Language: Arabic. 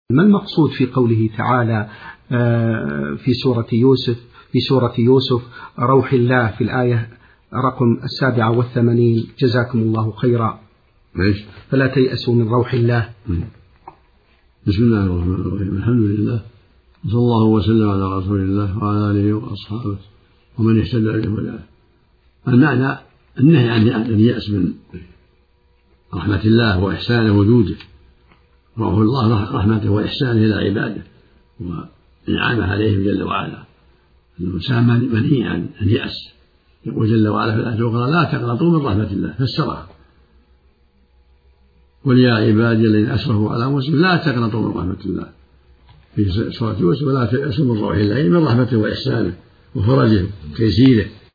ما المقصود في قوله تعالى في سورة يوسف روح الله في الآية رقم 87؟ جزاكم الله خيرا. فلا تيأسوا من روح الله. بسم الله الرحمن الرحيم. الحمد لله وصلى الله وسلم على رسول الله وعلى آله وأصحابه ومن اهتدى بهداه. المعنى النهي عن اليأس من رحمة الله وإحسانه وجوده، روح الله رحمته وإحسانه إلى عباده ونعمه عليهم جل وعلا. الإنسان منهي عن اليأس. يقول جل وعلا في الآية الأخرى لا تقنطوا من رحمة الله، فسرها قل يا عبادي الذين أسرفوا على أنفسهم لا تقنطوا من رحمة الله في سورة يوسف، ولا تيأسوا من روح الله من رحمته وإحسانه وفرجه وتيسيره.